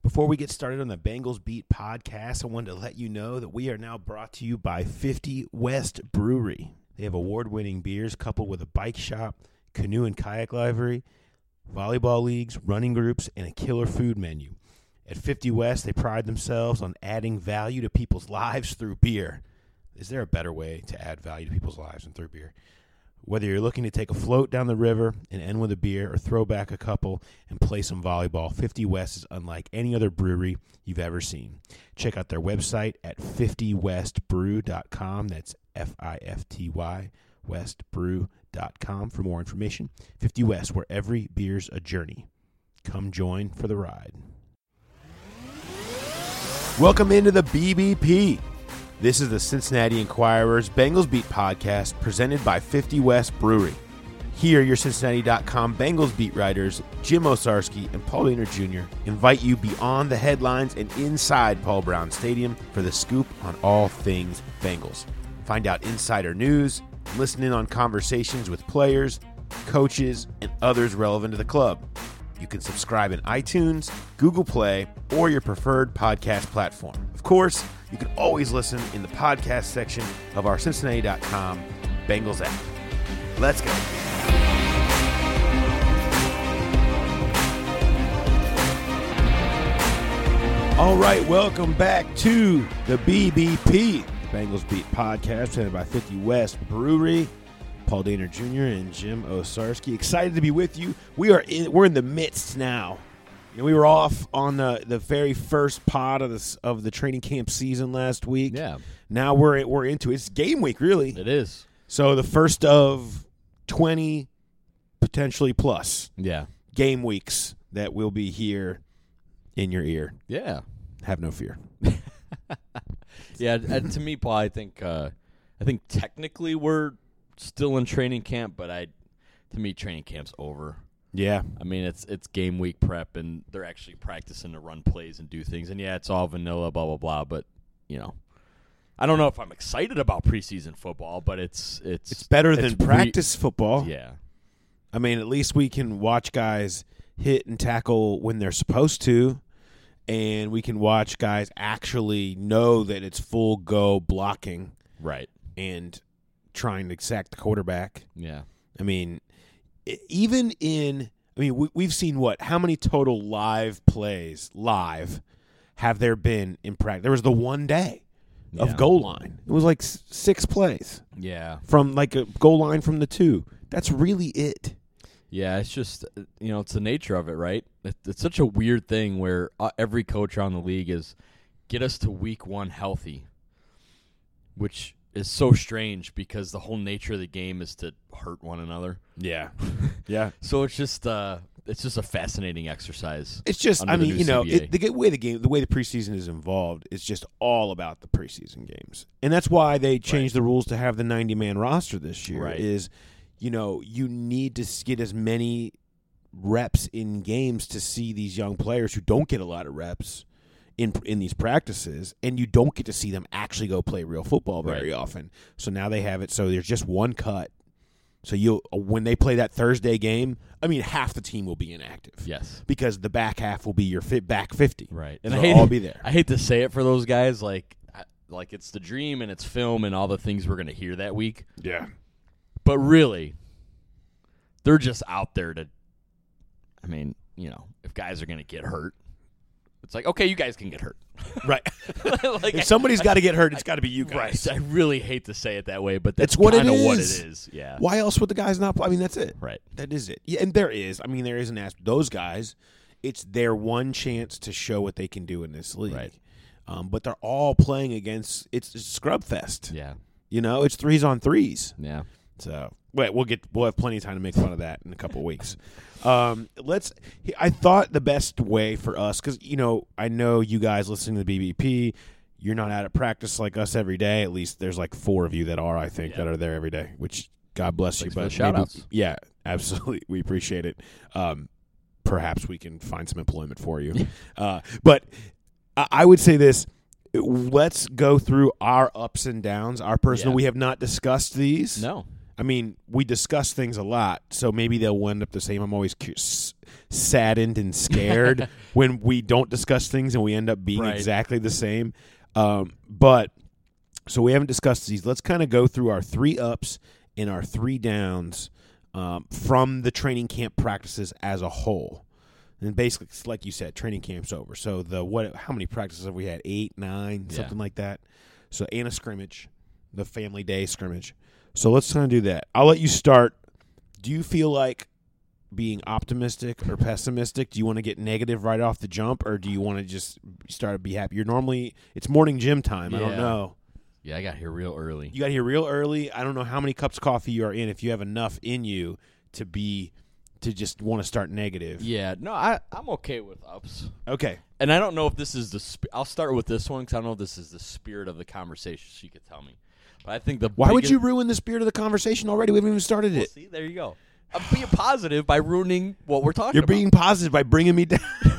Before we get started on the Bengals Beat podcast, I wanted to let you know that we are now brought to you by 50 West Brewery. They have award-winning beers coupled with a bike shop, canoe and kayak library, volleyball leagues, running groups, and a killer food menu. At 50 West, they pride themselves on adding value to people's lives through beer. Is there a better way to add value to people's lives than through beer? Whether you're looking to take a float down the river and end with a beer or throw back a couple and play some volleyball, 50 West is unlike any other brewery you've ever seen. Check out their website at 50westbrew.com. That's F-I-F-T-Y, westbrew.com for more information. 50 West, where every beer's a journey. Come join for the ride. Welcome into the BBP. This is the Cincinnati Enquirer's Bengals Beat podcast presented by 50 West Brewery. Here, your Cincinnati.com Bengals beat writers Jim Osarski and Paul Dehner Jr. invite you beyond the headlines and inside Paul Brown Stadium for the scoop on all things Bengals. Find out insider news, listen in on conversations with players, coaches, and others relevant to the club. You can subscribe in iTunes, Google Play, or your preferred podcast platform. Of course, you can always listen in the podcast section of our Cincinnati.com Bengals app. Let's go. All right, welcome back to the BBP, Bengals Beat podcast, presented by 50 West Brewery. Paul Dehner Jr. and Jim Osarski. Excited to be with you. We're in the midst now. You know, we were off on the very first pod of the training camp season last week. Yeah. Now we're into it. It's game week, really. It is. So the first of 20, potentially plus, game weeks that will be here in your ear. Yeah. Have no fear. Yeah. To me, Paul, I think technically we're still in training camp, but to me, training camp's over. Yeah. I mean, it's game week prep, and they're actually practicing to run plays and do things. And, yeah, it's all vanilla, blah, blah, blah. But, you know, I don't know if I'm excited about preseason football, but it's better than practice football. Yeah. I mean, at least we can watch guys hit and tackle when they're supposed to, and we can watch guys actually know that it's full go blocking. Right. And trying to sack the quarterback. Yeah. I mean, we've seen how many total live plays have there been in practice? There was the one day of goal line. It was like 6 plays. Yeah. From like a goal line from the 2. That's really it. Yeah, it's just, it's the nature of it, right? It's such a weird thing where every coach around the league is get us to week 1 healthy, which is so strange because the whole nature of the game is to hurt one another. Yeah. Yeah. So it's just a fascinating exercise. It's just, the way the preseason is involved is just all about the preseason games. And that's why they changed the rules to have the 90-man roster this year. Right. Is, you need to get as many reps in games to see these young players who don't get a lot of reps in these practices, and you don't get to see them actually go play real football very often. So now they have it so there's just one cut. So when they play that Thursday game, half the team will be inactive. Yes. Because the back half will be your back 50. Right. And they'll all be there. I hate to say it for those guys, like it's the dream and it's film and all the things we're going to hear that week. Yeah. But really, they're just out there to, if guys are going to get hurt, it's like, okay, you guys can get hurt. Right. If somebody's got to get hurt, it's got to be you guys. Right. I really hate to say it that way, but that's kind of what it is. Yeah. Why else would the guys not play? That's it. Right. That is it. Yeah, and there is an aspect. Those guys, it's their one chance to show what they can do in this league. Right. But they're all playing against, it's scrub fest. Yeah. It's 3s-on-3s. Yeah. So we'll have plenty of time to make fun of that in a couple of weeks. I thought the best way for us, because I know you guys listening to the BBP, you're not out at practice like us every day. At least there's like 4 of you that are, I think, that are there every day. Which God bless you. But shout outs. Yeah, absolutely, we appreciate it. Perhaps we can find some employment for you. But I would say this. Let's go through our ups and downs, our personal. Yeah. We have not discussed these. No. I mean, we discuss things a lot, so maybe they'll end up the same. I'm always saddened and scared when we don't discuss things and we end up being exactly the same. But so we haven't discussed these. Let's kind of go through our 3 ups and our 3 downs from the training camp practices as a whole. And basically, like you said, training camp's over. So how many practices have we had? 8, 9, something like that. So and a scrimmage, the family day scrimmage. So let's kind of do that. I'll let you start. Do you feel like being optimistic or pessimistic? Do you want to get negative right off the jump, or do you want to just start to be happy? It's morning gym time. Yeah. I don't know. Yeah, I got here real early. You got here real early. I don't know how many cups of coffee you are in, if you have enough in you to just want to start negative. Yeah, no, I'm okay with ups. Okay. And I don't know if this is I'll start with this one because I don't know if this is the spirit of the conversation. She could tell me. But I think Why would you ruin the spirit of the conversation already? We haven't even started it. See, there you go. I'm being positive by ruining what we're talking about. You're being positive by bringing me down.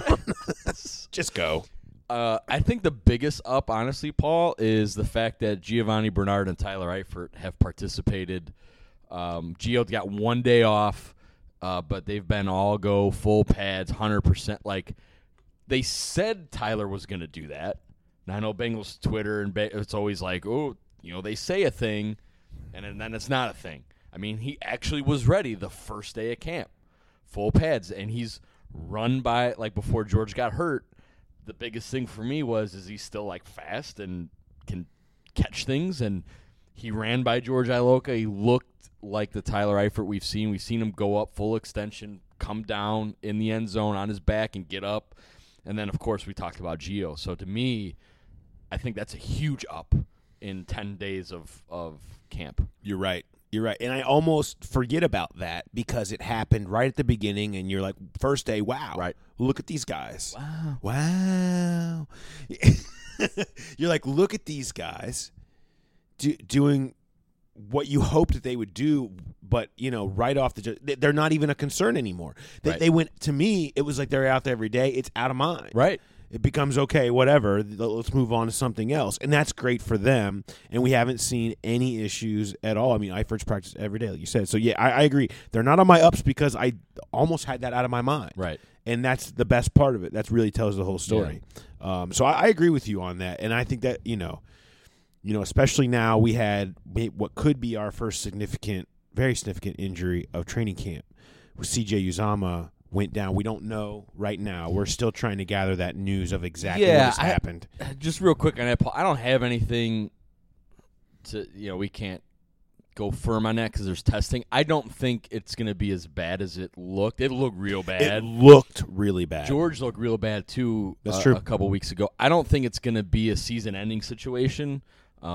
Just go. I think the biggest up, honestly, Paul, is the fact that Giovanni Bernard and Tyler Eifert have participated. Gio's got 1 day off, but they've been all go full pads, 100%. Like, they said Tyler was going to do that. And I know Bengals Twitter, and it's always like, oh, they say a thing, and then it's not a thing. I mean, he actually was ready the first day of camp, full pads, and he's run by, like, before George got hurt. The biggest thing for me is he still, like, fast and can catch things, and he ran by George Iloka. He looked like the Tyler Eifert we've seen. We've seen him go up full extension, come down in the end zone on his back and get up. And then, of course, we talked about Gio. So, to me, I think that's a huge up in 10 days of camp. You're right. And I almost forget about that because it happened right at the beginning, and you're like, first day, wow. Right. Look at these guys. Wow. You're like, look at these guys doing what you hoped that they would do, but, right off they're not even a concern anymore. They went, to me, it was like they're out there every day. It's out of mind. Right. It becomes, okay, whatever, let's move on to something else. And that's great for them, and we haven't seen any issues at all. I mean, Eifert's practice every day, like you said. So, yeah, I agree. They're not on my ups because I almost had that out of my mind. Right. And that's the best part of it. That really tells the whole story. Yeah. So I agree with you on that, and I think that, especially now we had what could be our first very significant injury of training camp with C.J. Uzomah. Went down. We don't know right now. We're still trying to gather that news of exactly what has happened. Just real quick on that, Paul, I don't have anything to, we can't go firm on that because there's testing. I don't think it's going to be as bad as it looked. It looked real bad. It looked really bad. George looked real bad, too. That's true. A couple weeks ago. I don't think it's going to be a season-ending situation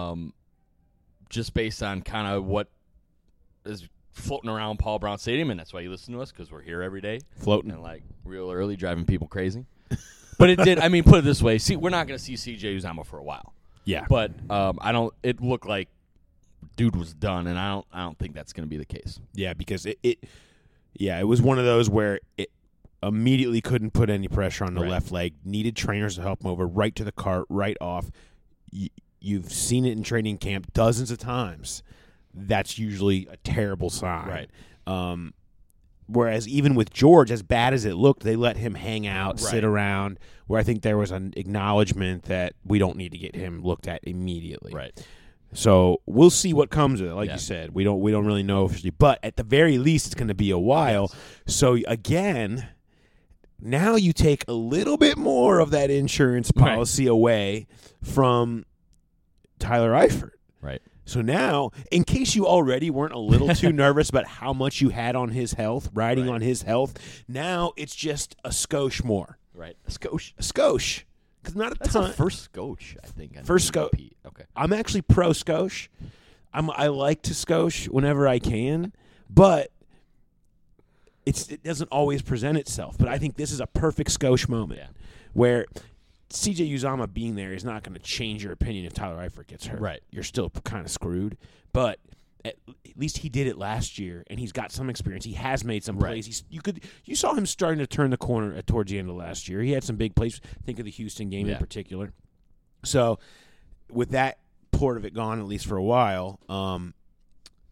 just based on kind of what is floating around Paul Brown Stadium, and that's why you listen to us, because we're here every day. Floating. And, like, real early, driving people crazy. But it did, put it this way. See, we're not going to see C.J. Uzomah for a while. Yeah. But it looked like dude was done, and I don't think that's going to be the case. Yeah, because it was one of those where it immediately couldn't put any pressure on the left leg, needed trainers to help him over, right to the cart, right off. You've seen it in training camp dozens of times. That's usually a terrible sign. Right. Whereas even with George, as bad as it looked, they let him hang out, sit around, where I think there was an acknowledgement that we don't need to get him looked at immediately. Right. So we'll see what comes of it. Like you said, we don't really know officially, but at the very least, it's going to be a while. Yes. So again, now you take a little bit more of that insurance policy away from Tyler Eifert. Right. So now, in case you already weren't a little too nervous about how much you had on his health, riding on his health, now it's just a skosh more. Right. A skosh. A skosh. Because not a That's ton. That's first skosh, I think. First skosh. Okay. I'm actually pro skosh. I like to skosh whenever I can, but it doesn't always present itself. But I think this is a perfect skosh moment where C.J. Uzomah being there is not going to change your opinion if Tyler Eifert gets hurt. Right. You're still kind of screwed. But at least he did it last year, and he's got some experience. He has made some plays. You saw him starting to turn the corner towards the end of last year. He had some big plays. Think of the Houston game in particular. So with that part of it gone, at least for a while,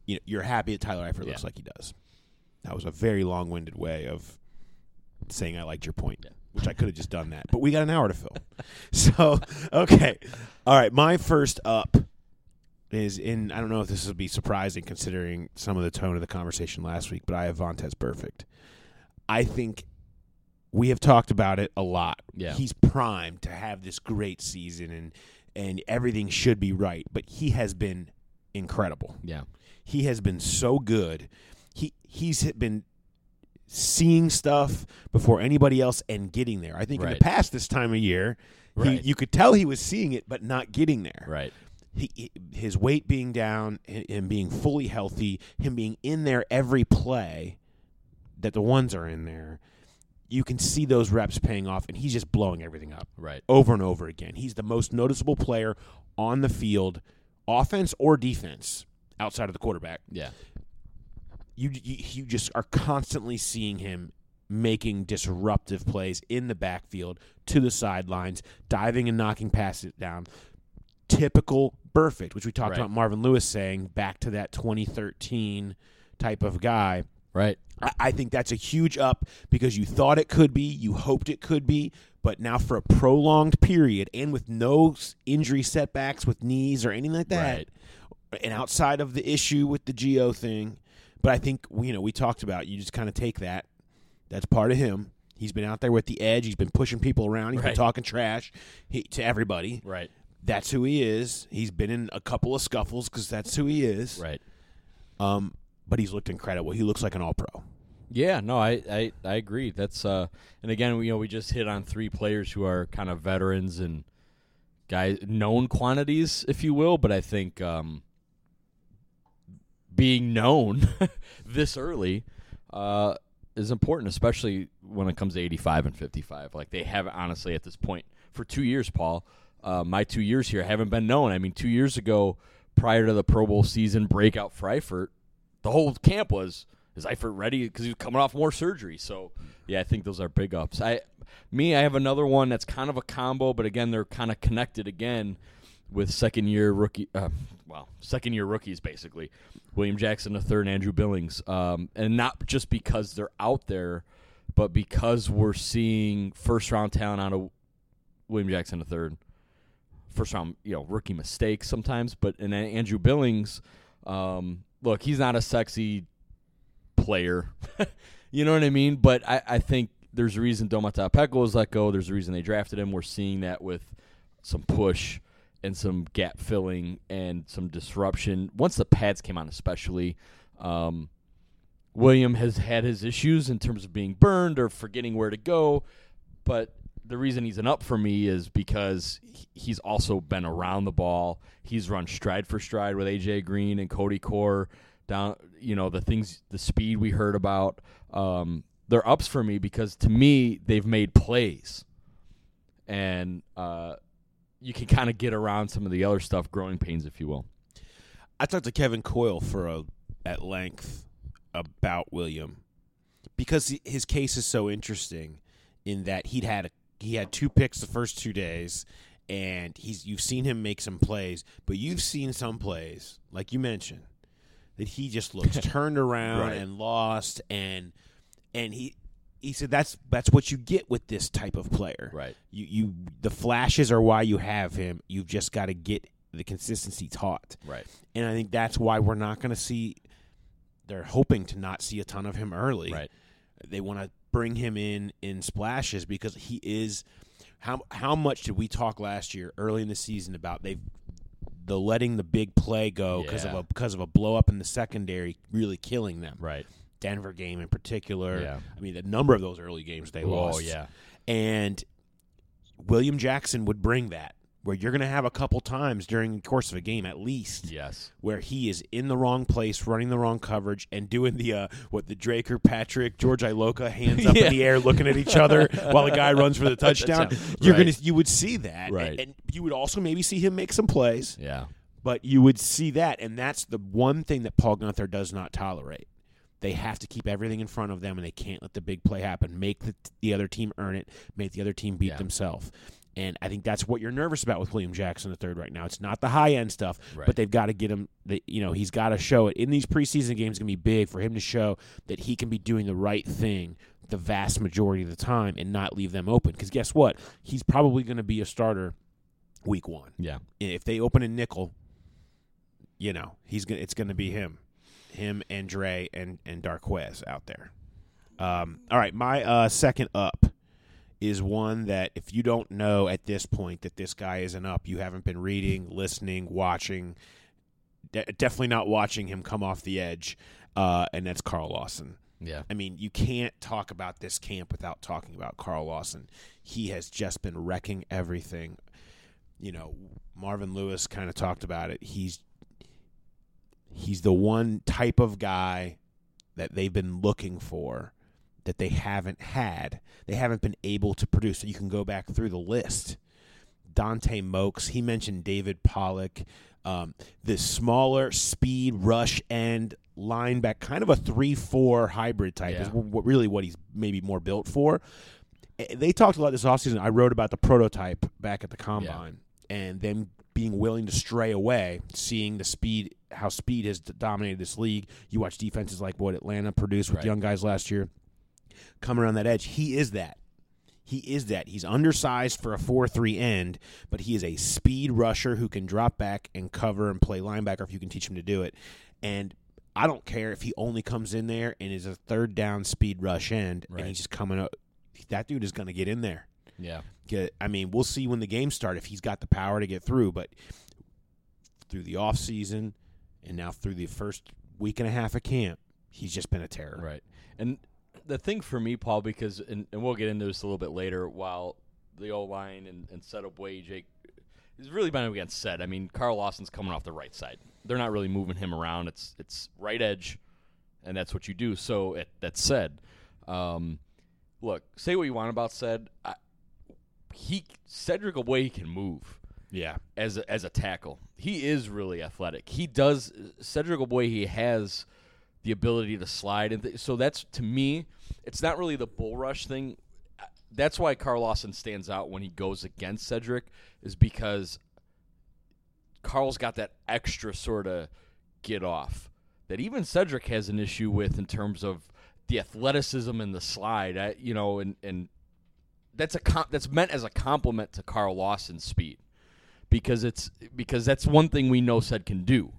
you're happy that Tyler Eifert looks like he does. That was a very long-winded way of saying I liked your point, which I could have just done that. But we got an hour to fill. So, okay. All right, my first up is in – I don't know if this will be surprising considering some of the tone of the conversation last week, but I have Vontaze Burfict. I think we have talked about it a lot. Yeah. He's primed to have this great season, and everything should be right. But he has been incredible. Yeah. He has been so good. He's been seeing stuff before anybody else and getting there. I think in the past this time of year, you could tell he was seeing it but not getting there. Right. His weight being down, him being fully healthy, him being in there every play that the ones are in there, you can see those reps paying off, and he's just blowing everything up over and over again. He's the most noticeable player on the field, offense or defense, outside of the quarterback. Yeah. You just are constantly seeing him making disruptive plays in the backfield, to the sidelines, diving and knocking passes down. Typical Burfict, which we talked about Marvin Lewis saying, back to that 2013 type of guy. Right. I think that's a huge up because you thought it could be, you hoped it could be, but now for a prolonged period and with no injury setbacks with knees or anything like that, and outside of the issue with the Geo thing, but I think we talked about, you just kind of take that. That's part of him. He's been out there with the edge. He's been pushing people around. He's been talking trash to everybody. Right. That's who he is. He's been in a couple of scuffles because that's who he is. Right. But he's looked incredible. He looks like an all-pro. Yeah, no, I agree. That's and again, we just hit on three players who are kind of veterans and guys, known quantities, if you will. But I think being known this early is important, especially when it comes to 85 and 55. Like they have, honestly, at this point, for 2 years, Paul, my 2 years here haven't been known. I mean, 2 years ago, prior to the Pro Bowl season breakout for Eifert, the whole camp was, is Eifert ready? Because he was coming off more surgery. So, yeah, I think those are big ups. I have another one that's kind of a combo, but again, they're kind of connected again with second-year rookies, basically. William Jackson III and Andrew Billings. And not just because they're out there, but because we're seeing first-round talent out of William Jackson III. First-round, rookie mistakes sometimes. But in Andrew Billings, look, he's not a sexy player. You know what I mean? But I think there's a reason Domata Peko was let go. There's a reason they drafted him. We're seeing that with some push and some gap filling and some disruption. Once the pads came on especially, William has had his issues in terms of being burned or forgetting where to go. But the reason he's an up for me is because he's also been around the ball. He's run stride for stride with A.J. Green and Cody Core down, the speed we heard about. They're ups for me because, to me, they've made plays. And you can kind of get around some of the other stuff, growing pains, if you will. I talked to Kevin Coyle at length about William because his case is so interesting in that he had 2 picks the first 2 days, and you've seen him make some plays, but you've seen some plays, like you mentioned, that he just looks turned around and lost, and he said that's what you get with this type of player. Right. The flashes are why you have him. You've just got to get the consistency taught. Right. And I think that's why we're not going to see. They're hoping to not see a ton of him early. Right. They want to bring him in splashes because he is. How much did we talk last year early in the season about the letting the big play go because of a blow up in the secondary really killing them. Right. Denver game in particular. Yeah. I mean, the number of those early games they lost. Oh, yeah. And William Jackson would bring that, where you're going to have a couple times during the course of a game at least where he is in the wrong place, running the wrong coverage, and doing the Draker, Patrick, George Iloka hands up in the air looking at each other while the guy runs for the touchdown. You would see that. Right. And you would also maybe see him make some plays. Yeah. But you would see that, and that's the one thing that Paul Guenther does not tolerate. They have to keep everything in front of them, and they can't let the big play happen. Make the other team earn it. Make the other team beat themselves. And I think that's what you're nervous about with William Jackson III right now. It's not the high-end stuff, but they've got to get him he's got to show it. In these preseason games, it's going to be big for him to show that he can be doing the right thing the vast majority of the time and not leave them open. Because guess what? He's probably going to be a starter week 1. Yeah. If they open a nickel, it's going to be him and Dre and Darquez out there. All right, my second up is one that if you don't know at this point that this guy isn't up, you haven't been reading, listening, watching, definitely not watching him come off the edge, and that's Carl Lawson. Yeah. I mean, you can't talk about this camp without talking about Carl Lawson. He has just been wrecking everything. Marvin Lewis kind of talked about it. He's the one type of guy that they've been looking for that they haven't had. They haven't been able to produce. So you can go back through the list. Dante Mokes, he mentioned David Pollock, the smaller speed rush end linebacker, kind of a 3-4 hybrid type is really what he's maybe more built for. They talked a lot this offseason. I wrote about the prototype back at the Combine and them being willing to stray away, seeing the speed, how speed has dominated this league. You watch defenses like what Atlanta produced with young guys last year. Come around that edge. He is that. He's undersized for a 4-3 end, but he is a speed rusher who can drop back and cover and play linebacker if you can teach him to do it. And I don't care if he only comes in there and is a third down speed rush end and he's just coming up. That dude is going to get in there. Yeah. I mean, we'll see when the games start if he's got the power to get through, but through the offseason and now through the first week and a half of camp, he's just been a terror. Right. And the thing for me, Paul, because and we'll get into this a little bit later, while the O-line and setup way, Jake, has really been against set. I mean, Carl Lawson's coming off the right side. They're not really moving him around. It's right edge, and that's what you do. So that said, look, say what you want about said. Cedric Ogbuehi can move. Yeah. As a tackle. He is really athletic. Cedric Ogbuehi has the ability to slide. And so that's, to me, it's not really the bull rush thing. That's why Carl Lawson stands out when he goes against Cedric, is because Carl's got that extra sort of get off that even Cedric has an issue with in terms of the athleticism and the slide. And that's meant as a compliment to Carl Lawson's speed, because that's one thing we know Ced can do.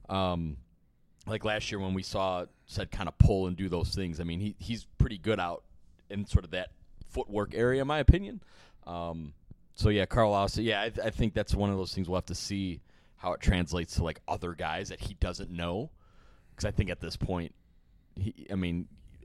Like last year when we saw Ced kind of pull and do those things. I mean, he's pretty good out in sort of that footwork area, in my opinion. So yeah, Carl Lawson. Yeah, I think that's one of those things we'll have to see how it translates to like other guys that he doesn't know. Because I think at this point, the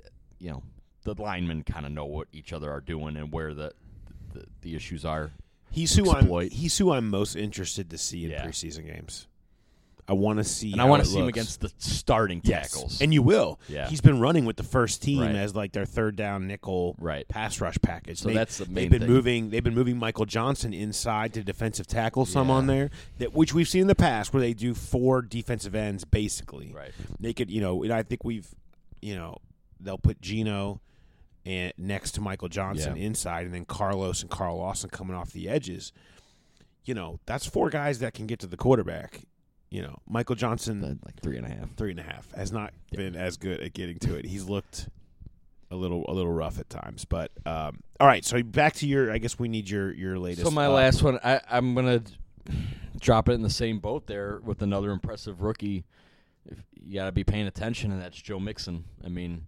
linemen kind of know what each other are doing and where the issues are. He's who I'm most interested to see in preseason games. I want to see, and I want to see him against the starting tackles. And you will. Yeah. He's been running with the first team as like their third down nickel pass rush package. So that's the main thing. They've been moving Michael Johnson inside to defensive tackle some on there, which we've seen in the past where they do 4 defensive ends basically. Right. They could, I think they'll put Gino and next to Michael Johnson inside, and then Carlos and Carl Lawson coming off the edges. That's 4 guys that can get to the quarterback. Michael Johnson, like 3.5, has not been as good at getting to it. He's looked a little rough at times. But all right, so back to your. I guess we need your latest. So my last one, I'm gonna drop it in the same boat there with another impressive rookie. You got to be paying attention, and that's Joe Mixon. I mean,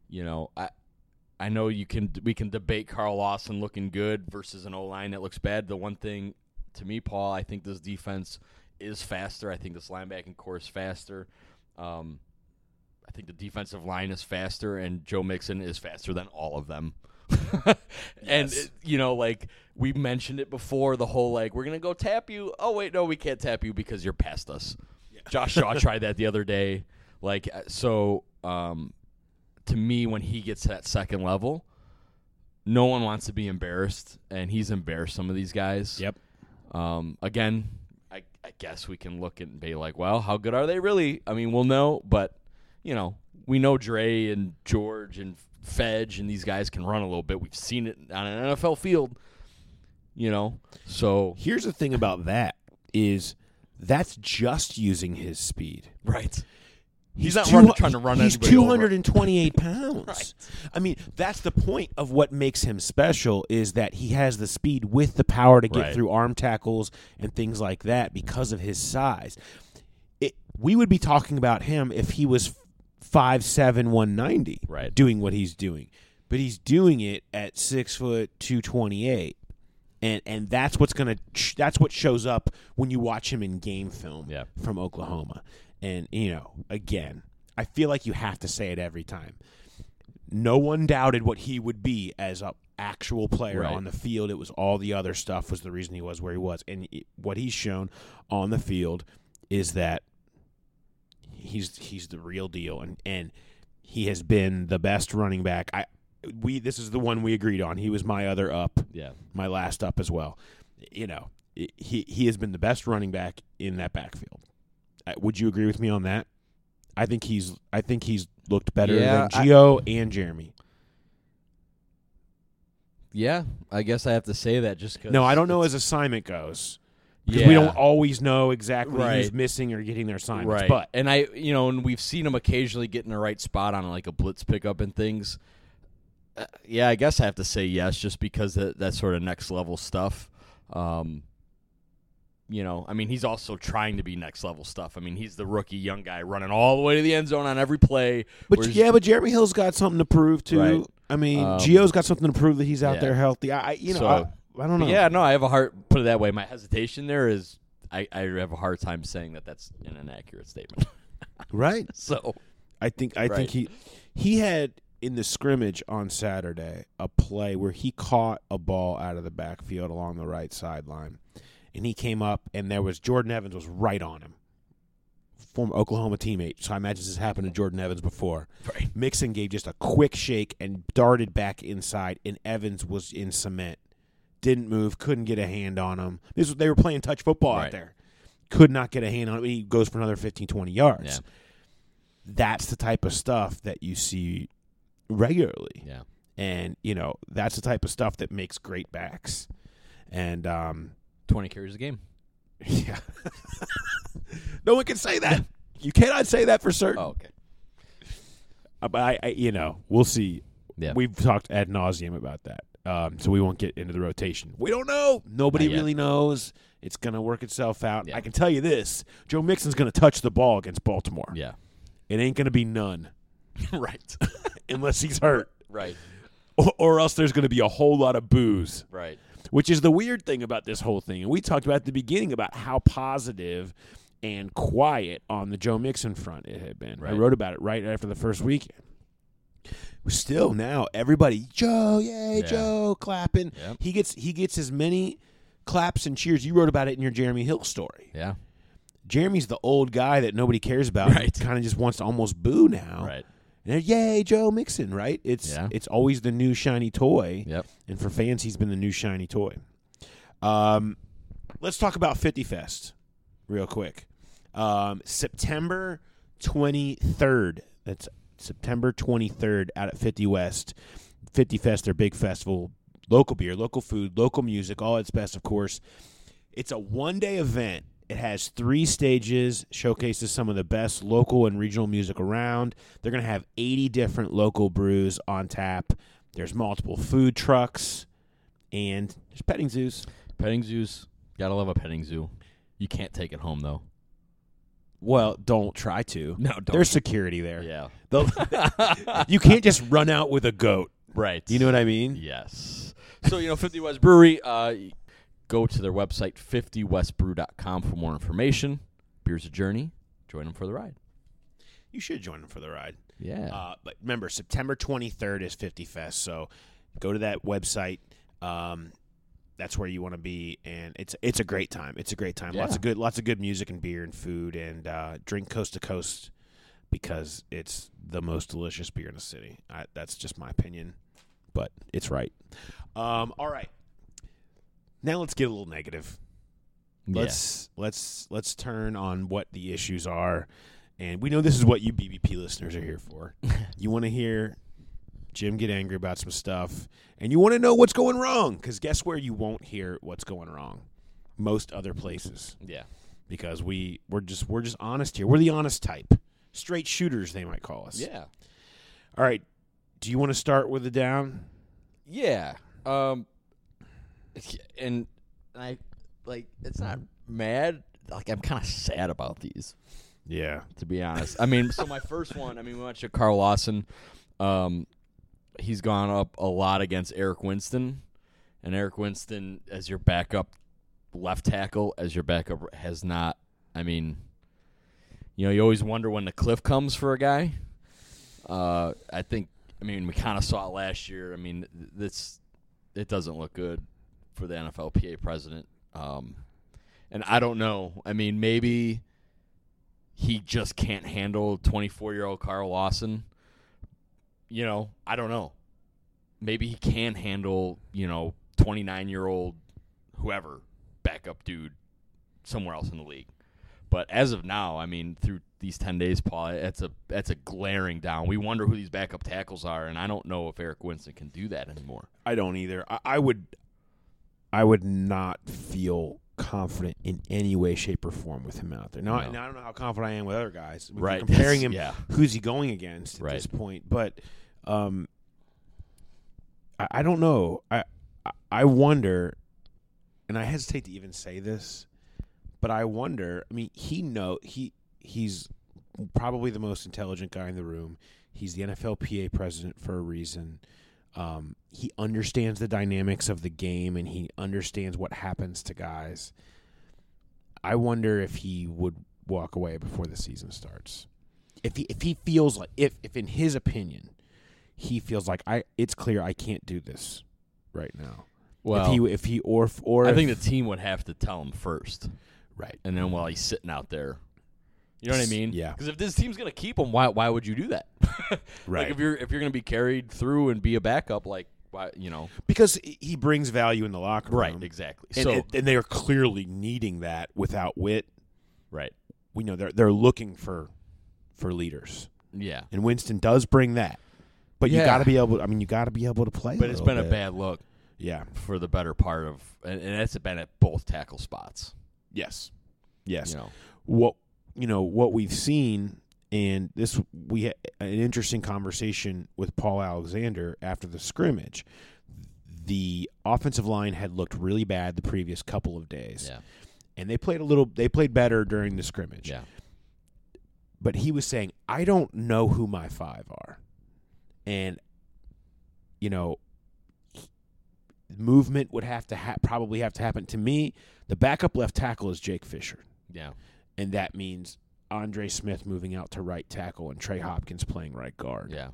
I know we can debate Carl Lawson looking good versus an O-line that looks bad. The one thing to me, Paul, I think this defense is faster. I think this linebacking core is faster. I think the defensive line is faster, and Joe Mixon is faster than all of them. And, we mentioned it before, the whole, we're going to go tap you. Oh, wait, no, we can't tap you because you're past us. Yeah. Josh Shaw tried that the other day. To me, when he gets to that second level, no one wants to be embarrassed, and he's embarrassed some of these guys. Yep. Again, I guess we can look and be like, well, how good are they really? I mean, we'll know, but, we know Dre and George and Fedge and these guys can run a little bit. We've seen it on an NFL field. So here's the thing about that is that's just using his speed. Right. He's not trying to run He's anybody 228 pounds. Right. I mean, that's the point of what makes him special is that he has the speed with the power to get through arm tackles and things like that because of his size. We would be talking about him if he was 5'7", 190, doing what he's doing. But he's doing it at 6 foot 228. And that's what's that's what shows up when you watch him in game film from Oklahoma. And, again, I feel like you have to say it every time. No one doubted what he would be as an actual player on the field. It was all the other stuff was the reason he was where he was. And what he's shown on the field is that he's the real deal. And he has been the best running back. This is the one we agreed on. He was my other up, my last up as well. He has been the best running back in that backfield. Would you agree with me on that? I think he's looked better than Gio and Jeremy. Yeah, I guess I have to say that just because. No, I don't know as assignment goes. Because we don't always know exactly who's missing or getting their assignments. Right. But and and we've seen him occasionally get in the right spot on like a blitz pickup and things. I guess I have to say yes, just because that sort of next level stuff. He's also trying to be next level stuff. I mean, he's the rookie young guy running all the way to the end zone on every play. But Jeremy Hill's got something to prove too. Right. I mean, Gio's got something to prove that he's out there healthy. I don't know. Yeah, no, I have a hard put it that way. My hesitation there is I have a hard time saying that that's an inaccurate statement. Right. So I think he had in the scrimmage on Saturday a play where he caught a ball out of the backfield along the right sideline. And he came up, and Jordan Evans was right on him, former Oklahoma teammate. So I imagine this has happened to Jordan Evans before. Right. Mixon gave just a quick shake and darted back inside, and Evans was in cement. Didn't move, couldn't get a hand on him. They were playing touch football out there. Could not get a hand on him. He goes for another 15, 20 yards. Yeah. That's the type of stuff that you see regularly. Yeah. And, that's the type of stuff that makes great backs. And 20 carries a game. Yeah. No one can say that. You cannot say that for certain. Oh, okay. But we'll see. Yeah. We've talked ad nauseum about that. So we won't get into the rotation. We don't know. Nobody really knows. It's going to work itself out. Yeah. I can tell you this. Joe Mixon's going to touch the ball against Baltimore. Yeah. It ain't going to be none. Right. Unless he's hurt. Right. Or else there's going to be a whole lot of boos. Right. Which is the weird thing about this whole thing. And we talked about at the beginning about how positive and quiet on the Joe Mixon front it had been. Right. I wrote about it right after the first weekend. Still now, everybody, Joe, yay, Joe, clapping. Yep. He gets as many claps and cheers. You wrote about it in your Jeremy Hill story. Yeah. Jeremy's the old guy that nobody cares about. Right. Kind of just wants to almost boo now. Right. And yay, Joe Mixon, right? It's always the new shiny toy. Yep. And for fans, he's been the new shiny toy. Let's talk about 50 Fest real quick. September 23rd. That's September 23rd out at 50 West. 50 Fest, their big festival. Local beer, local food, local music, all its best, of course. It's a one-day event. It has 3 stages, showcases some of the best local and regional music around. They're going to have 80 different local brews on tap. There's multiple food trucks, and there's petting zoos. Petting zoos. Gotta love a petting zoo. You can't take it home, though. Well, don't try to. No, don't. There's security there. Yeah. You can't just run out with a goat. Right. You know what I mean? Yes. So, 50 West Brewery, go to their website, 50westbrew.com for more information. Beer's a journey. Join them for the ride. You should join them for the ride. Yeah. But remember, September 23rd is 50 Fest, so go to that website. That's where you want to be, and it's a great time. It's a great time. Yeah. Lots of good music and beer and food, and drink coast to coast because it's the most delicious beer in the city. That's just my opinion, but it's right. All right. Now let's get a little negative. Let's turn on what the issues are, and we know this is what you BBP listeners are here for. You want to hear Jim get angry about some stuff, and you want to know what's going wrong, because guess where you won't hear what's going wrong? Most other places. Yeah. Because we're just honest here. We're the honest type. Straight shooters, they might call us. Yeah. All right. Do you want to start with the down? Yeah. And I it's not mad. Like, I'm kind of sad about these. Yeah. To be honest. I mean, so my first one, we went to Carl Lawson. He's gone up a lot against Eric Winston. And Eric Winston, as your backup left tackle, has not, you always wonder when the cliff comes for a guy. I think, we kind of saw it last year. It doesn't look good for the NFLPA president. And I don't know. Maybe he just can't handle 24-year-old Carl Lawson. I don't know. Maybe he can handle, 29-year-old whoever, backup dude somewhere else in the league. But as of now, through these 10 days, Paul, that's a glaring down. We wonder who these backup tackles are, and I don't know if Eric Winston can do that anymore. I don't either. I would not feel confident in any way, shape, or form with him out there. Now, and I don't know how confident I am with other guys. Right. Comparing him, yeah. Who's he going against at this point? But I don't know. I wonder, and I hesitate to even say this, but I wonder. He's probably the most intelligent guy in the room. He's the NFLPA president for a reason. He understands the dynamics of the game, and he understands what happens to guys. I wonder if he would walk away before the season starts. If he feels like, if in his opinion, he feels like it's clear I can't do this right now. Well, I think the team would have to tell him first, right? And then while he's sitting out there, you know what I mean? Yeah. Because if this team's going to keep him, why would you do that? Right. Like if you're going to be carried through and be a backup, why? Because he brings value in the locker room, right? Exactly. And they are clearly needing that without Witt. Right. We know they're looking for leaders. Yeah. And Winston does bring that. But you got to be able. You got to be able to play. But it's been a bad look. Yeah. For the better part of, and it's been at both tackle spots. Yes. What we've seen, and we had an interesting conversation with Paul Alexander after the scrimmage. The offensive line had looked really bad the previous couple of days. Yeah. And they played better during the scrimmage. Yeah. But he was saying, I don't know who my five are. And, movement would have to probably have to happen. To me, the backup left tackle is Jake Fisher. Yeah. And that means Andre Smith moving out to right tackle and Trey Hopkins playing right guard. Yeah.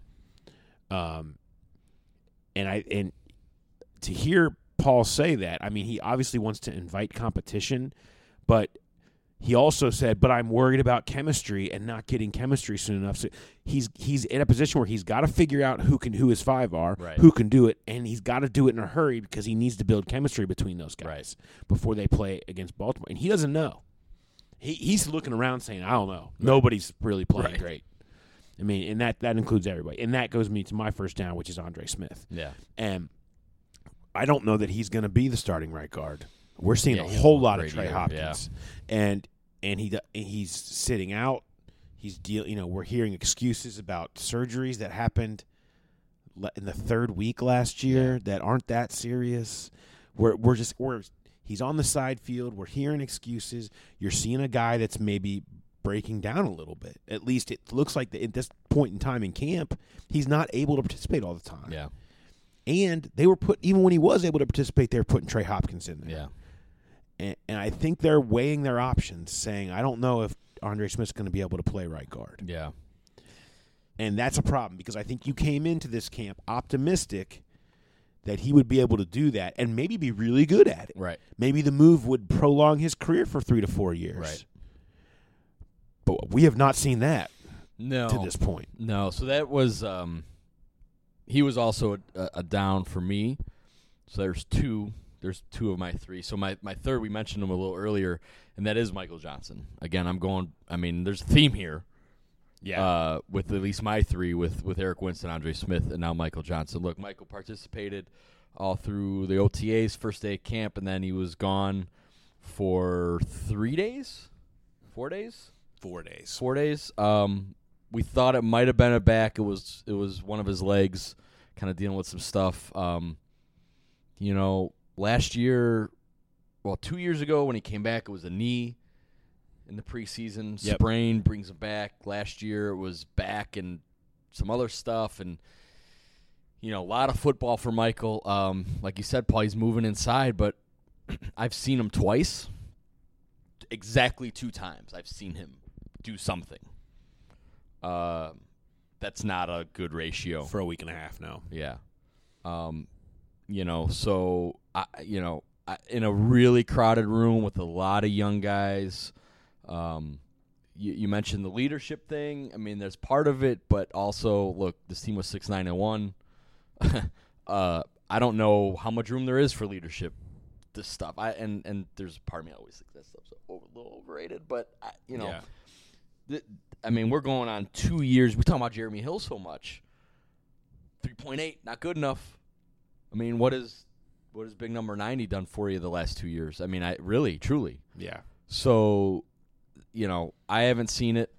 And to hear Paul say that, he obviously wants to invite competition, but he also said, but I'm worried about chemistry and not getting chemistry soon enough. So he's in a position where he's got to figure out who his five are, right, who can do it, and he's got to do it in a hurry because he needs to build chemistry between those guys before they play against Baltimore. And he doesn't know. He's looking around saying, I don't know. Right. Nobody's really playing great. And that includes everybody. And that goes me to my first down, which is Andre Smith. Yeah. And I don't know that he's going to be the starting right guard. We're seeing a whole lot of Trey Hopkins. Yeah. And he's sitting out. We're hearing excuses about surgeries that happened in the third week last year that aren't that serious. He's on the side field. We're hearing excuses. You're seeing a guy that's maybe breaking down a little bit. At least it looks like at this point in time in camp, he's not able to participate all the time. Yeah. And even when he was able to participate, they were putting Trey Hopkins in there. Yeah. And I think they're weighing their options, saying, I don't know if Andre Smith's going to be able to play right guard. Yeah. And that's a problem because I think you came into this camp optimistic that he would be able to do that and maybe be really good at it. Right. Maybe the move would prolong his career for 3 to 4 years. Right. But we have not seen that to this point. No. So that was he was also a down for me. So there's two of my three. So my third, we mentioned him a little earlier, and that is Michael Johnson. Again, there's a theme here. Yeah. With at least my three, with Eric Winston, Andre Smith, and now Michael Johnson. Look, Michael participated all through the OTAs, first day of camp, and then he was gone for 3 days? 4 days? 4 days. 4 days. We thought it might have been a back. It was one of his legs, kind of dealing with some stuff. Last year, 2 years ago when he came back, it was a knee in the preseason. Yep. Sprain brings him back. Last year it was back and some other stuff, and a lot of football for Michael. Like you said, Paul, he's moving inside, but I've seen him twice. Exactly 2 times I've seen him do something. That's not a good ratio For a week and a half now. Yeah. So in a really crowded room with a lot of young guys. You mentioned the leadership thing. I mean, there's part of it, but also, look, this team was 6-9-1. I don't know how much room there is for leadership. This stuff, and there's a part of me I always think that stuff's a little overrated, but we're going on 2 years. We talk about Jeremy Hill so much. 3.8, not good enough. I mean, what has big number 90 done for you the last 2 years? I mean, really, truly. Yeah. So, I haven't seen it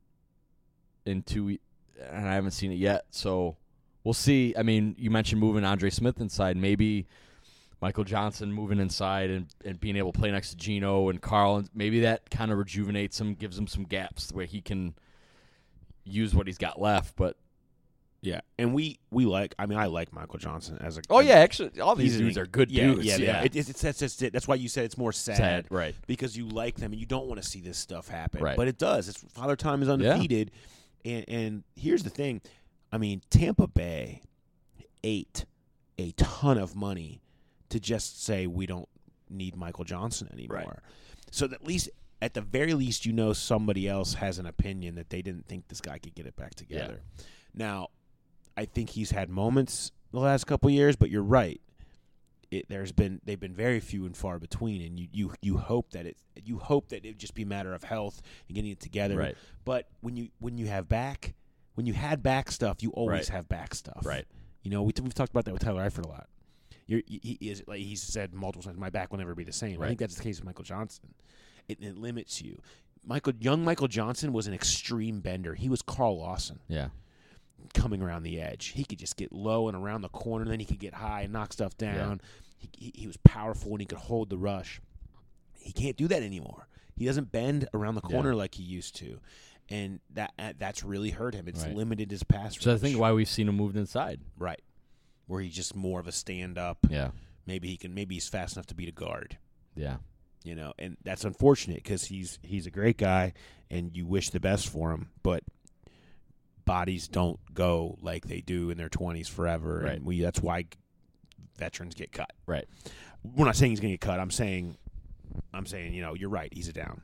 and I haven't seen it yet. So we'll see. I mean, you mentioned moving Andre Smith inside. Maybe Michael Johnson moving inside and being able to play next to Geno and Carl, and maybe that kind of rejuvenates him, gives him some gaps where he can use what he's got left. But yeah, and I like Michael Johnson as a. Oh yeah, actually, all these dudes are good dudes. Yeah. That's why you said it's more sad, right? Because you like them and you don't want to see this stuff happen, right? But it does. It's Father Time is undefeated, and here's the thing. I mean, Tampa Bay ate a ton of money to just say we don't need Michael Johnson anymore. Right. So at the very least, somebody else has an opinion that they didn't think this guy could get it back together. Yeah. Now, I think he's had moments the last couple of years, but you're right. They've been very few and far between, and you hope that it would just be a matter of health and getting it together. Right. But when you had back stuff, you always have back stuff. Right. We've talked about that with Tyler Eifert a lot. He's said multiple times, my back will never be the same. Right. I think that's the case with Michael Johnson. It limits you. Young Michael Johnson was an extreme bender. He was Carl Lawson. Yeah. Coming around the edge. He could just get low and around the corner, and then he could get high and knock stuff down. Yeah. He was powerful, and he could hold the rush. He can't do that anymore. He doesn't bend around the corner like he used to. And that's really hurt him. It's limited his pass rush. So I think why we've seen him moved inside. Right. Where he's just more of a stand-up. Yeah. Maybe he's fast enough to beat a guard. Yeah. And that's unfortunate because he's a great guy, and you wish the best for him, but bodies don't go like they do in their 20s forever, right. And that's why veterans get cut. Right. We're not saying he's going to get cut. I'm saying, you're right. He's a down.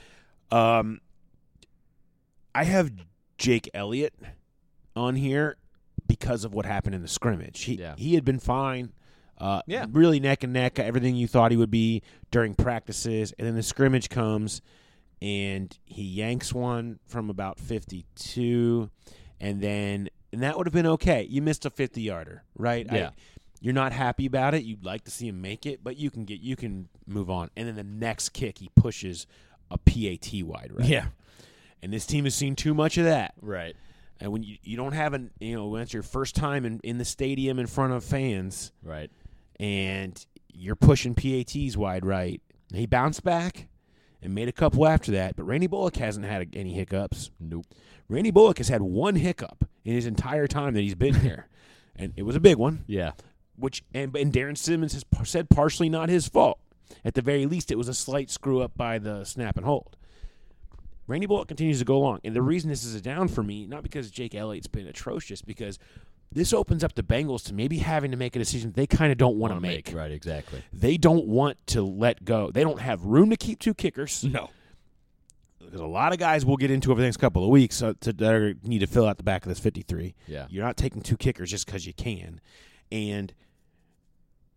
I have Jake Elliott on here because of what happened in the scrimmage. He had been fine. Really neck and neck, everything you thought he would be during practices, and then the scrimmage comes, and he yanks one from about 52, and that would have been okay. You missed a 50-yarder, right? Yeah. You're not happy about it. You'd like to see him make it, but you can move on. And then the next kick, he pushes a PAT wide, right? Yeah. And this team has seen too much of that. Right. And when you don't have when it's your first time in the stadium in front of fans, right, and you're pushing PATs wide right, and he bounced back and made a couple after that, but Randy Bullock hasn't had any hiccups. Nope. Randy Bullock has had one hiccup in his entire time that he's been here, and it was a big one. Yeah. And Darren Simmons has said partially not his fault. At the very least, it was a slight screw-up by the snap and hold. Randy Bullock continues to go along. And the reason this is a down for me, not because Jake Elliott's been atrocious, because this opens up the Bengals to maybe having to make a decision they kind of don't want to make. Right, exactly. They don't want to let go. They don't have room to keep 2 kickers. No. Because a lot of guys we'll get into over the next couple of weeks that need to fill out the back of this 53. Yeah. You're not taking 2 kickers just because you can. And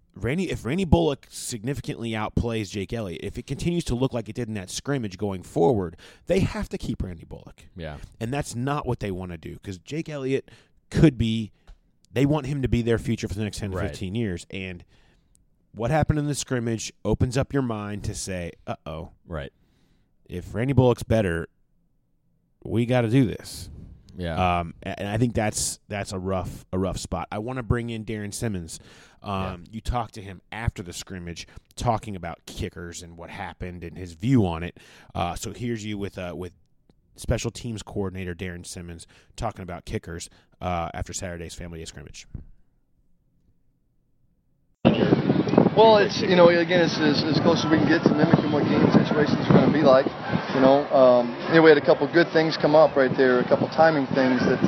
if Randy Bullock significantly outplays Jake Elliott, if it continues to look like it did in that scrimmage going forward, they have to keep Randy Bullock. Yeah. And that's not what they want to do because Jake Elliott could be – they want him to be their future for the next 10 to 15 years. And what happened in the scrimmage opens up your mind to say, uh-oh. Right. If Randy Bullock's better, we got to do this. Yeah. And I think that's a rough spot. I want to bring in Darren Simmons. You talked to him after the scrimmage, talking about kickers and what happened and his view on it. So here's you with special teams coordinator Darren Simmons talking about kickers after Saturday's Family Day scrimmage. Well, it's again, it's as close as we can get to mimicking what game situations are going to be like. We had a couple good things come up right there, a couple timing things that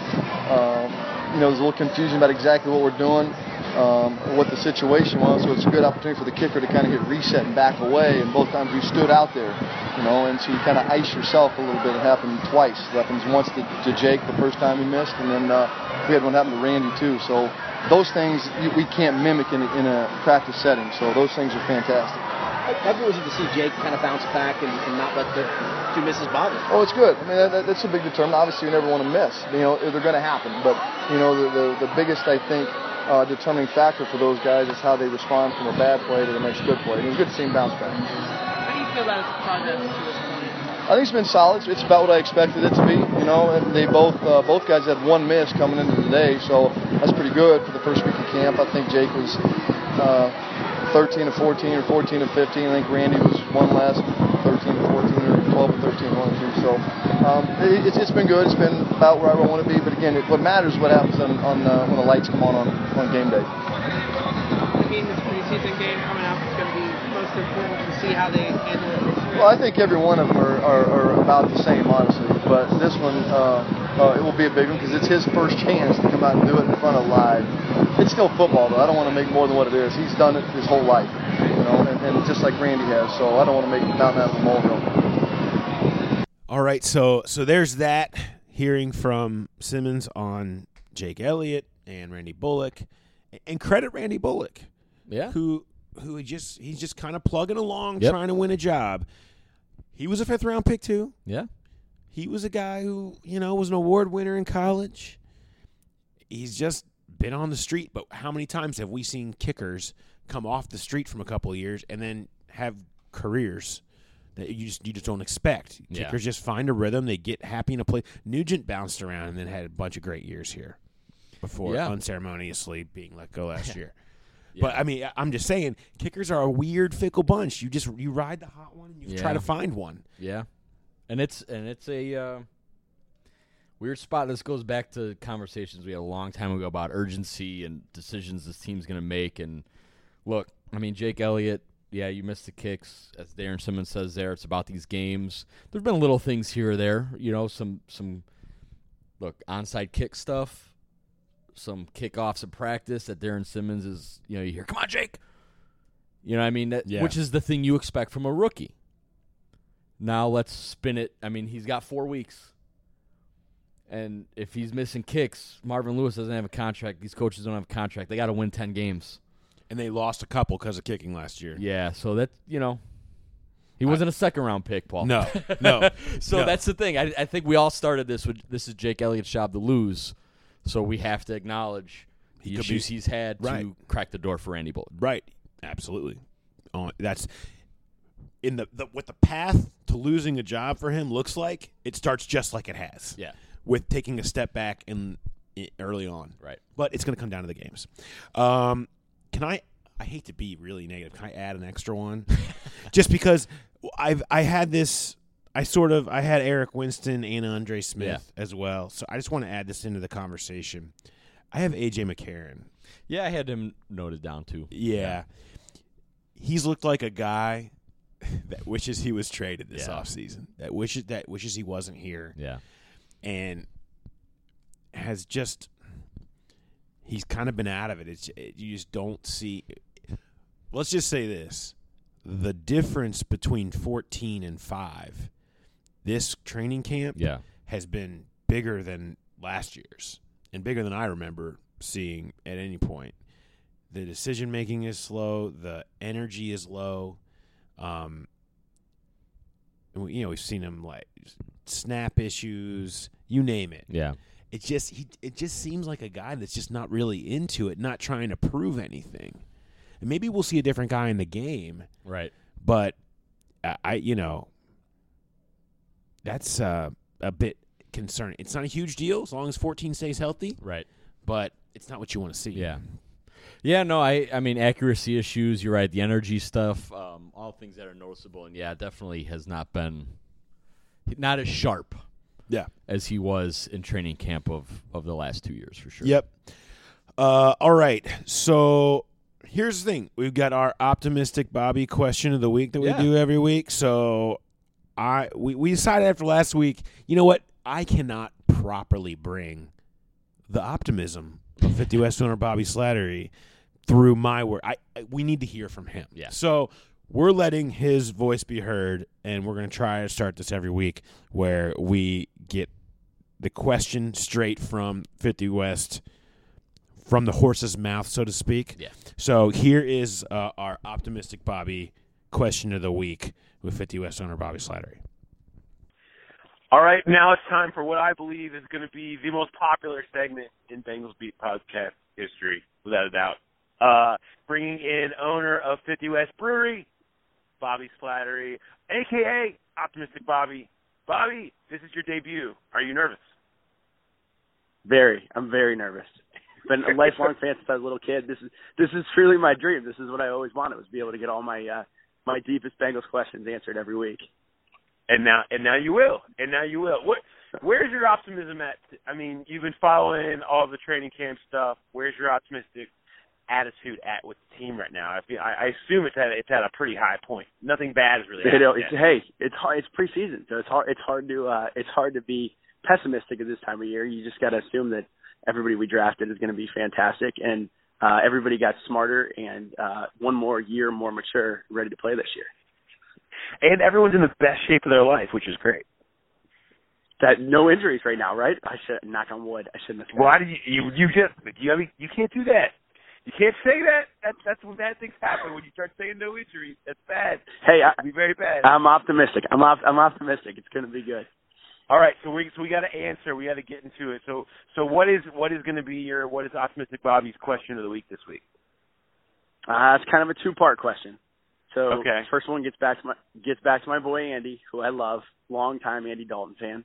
there's a little confusion about exactly what we're doing, what the situation was. So it's a good opportunity for the kicker to kind of get reset and back away. And both times we stood out there, and so you kind of ice yourself a little bit. It happened twice. It happens once to Jake the first time he missed, and then we had one happen to Randy too. So those things we can't mimic in a practice setting. So those things are fantastic. How good was it to see Jake kind of bounce back and not let the two misses bother him? Oh, it's good. I mean, that's a big determinant. Obviously, you never want to miss. They're going to happen. But, the biggest, I think, determining factor for those guys is how they respond from a bad play to the next good play. And it was good to see him bounce back. How do you feel about his progress to this point? I think it's been solid. It's about what I expected it to be. And they both guys had one miss coming into today, so that's pretty good for the first week of camp. I think Jake was 13 to 14 or 14 to 15. I think Randy was one less, 13 to 14 or 12 to 13, one or two. So it's been good. It's been about where I want to be. But again, what matters is what happens on when the lights come on game day. This preseason game coming up is going to be most important to see how they handle it. Well, I think every one of them are about the same, honestly. But this one, it will be a big one because it's his first chance to come out and do it in front of live. It's still football, though. I don't want to make more than what it is. He's done it his whole life, and just like Randy has. So I don't want to make a mountain out of a molehill. All right, so there's that. Hearing from Simmons on Jake Elliott and Randy Bullock, and credit Randy Bullock, who he's just kind of plugging along, trying to win a job. He was a 5th-round pick too. Yeah, he was a guy who was an award winner in college. He's just been on the street, but how many times have we seen kickers come off the street from a couple of years and then have careers that you just don't expect? Kickers just find a rhythm, they get happy in a place. Nugent bounced around and then had a bunch of great years here before unceremoniously being let go last year. But I mean, I'm just saying, kickers are a weird, fickle bunch. You ride the hot one and you try to find one. Yeah, and it's a weird spot. This goes back to conversations we had a long time ago about urgency and decisions this team's going to make. And look, I mean, Jake Elliott, you missed the kicks. As Darren Simmons says there, it's about these games. There's been little things here or there, some onside kick stuff, some kickoffs in practice that Darren Simmons is, you hear, come on, Jake. Which is the thing you expect from a rookie. Now let's spin it. I mean, he's got 4 weeks. And if he's missing kicks, Marvin Lewis doesn't have a contract. These coaches don't have a contract. They got to win 10 games. And they lost a couple because of kicking last year. Yeah, so that, he wasn't a second-round pick, Paul. No. So that's the thing. I think we all started this with this is Jake Elliott's job to lose. So we have to acknowledge the issues he's had to crack the door for Randy Bullock. Right. Absolutely. That's in what the path to losing a job for him looks like. It starts just like it has. Yeah. With taking a step back early on. Right. But it's going to come down to the games. Can I hate to be really negative. Can I add an extra one? Just because I had this. I had Eric Winston and Andre Smith as well. So I just want to add this into the conversation. I have A.J. McCarron. Yeah, I had him noted down too. Yeah. He's looked like a guy that wishes he was traded this offseason. That wishes he wasn't here. Yeah. And has just he's kind of been out of it. You just don't see. Let's just say this. The difference between 14 and 5 this training camp has been bigger than last year's and bigger than I remember seeing at any point. The decision making is slow. The energy is low. We've seen him like snap issues, you name it. Yeah. It just seems like a guy that's just not really into it, not trying to prove anything. And maybe we'll see a different guy in the game. Right. But that's a bit concerning. It's not a huge deal as long as 14 stays healthy. Right. But it's not what you want to see. Yeah. Yeah, no, I mean, accuracy issues, you're right, the energy stuff, all things that are noticeable, and yeah, definitely has not been not as sharp as he was in training camp of the last 2 years, for sure. Yep. All right, so here's the thing. We've got our optimistic Bobby question of the week that we do every week, so we decided after last week, you know what, I cannot properly bring the optimism of 50 West owner Bobby Slattery through my word. We need to hear from him. Yeah. So we're letting his voice be heard, and we're going to try to start this every week where we get the question straight from 50 West, from the horse's mouth, so to speak. Yeah. So here is our optimistic Bobby question of the week with 50 West owner Bobby Slattery. All right, now it's time for what I believe is going to be the most popular segment in Bengals Beat podcast history, without a doubt. Bringing in owner of 50 West Brewery, Bobby Slattery, a.k.a. Optimistic Bobby. Bobby, this is your debut. Are you nervous? Very. I'm very nervous. Been a lifelong fan since I was a little kid. This is truly my dream. This is what I always wanted, was to be able to get all my deepest Bengals questions answered every week. And now you will. Where's your optimism at? I mean, you've been following all the training camp stuff. Where's your optimistic attitude at with the team right now? I assume it's at a pretty high point. Nothing bad has really happened yet. Hey, it's hard. It's preseason, so it's hard to be pessimistic at this time of year. You just got to assume that everybody we drafted is going to be fantastic, and everybody got smarter and one more year more mature, ready to play this year. And everyone's in the best shape of their life, which is great. That no injuries right now, right? I should knock on wood. I shouldn't have. Why did you can't do that. You can't say that. That's when bad things happen. When you start saying no injuries, that's bad. Hey, it'll be very bad. I'm optimistic. I'm optimistic. It's going to be good. All right, so we got to answer. We got to get into it. So what is going to be what is Optimistic Bobby's question of the week this week? It's kind of a two-part question. So okay. First one gets back to my boy Andy, who I love, longtime Andy Dalton fan.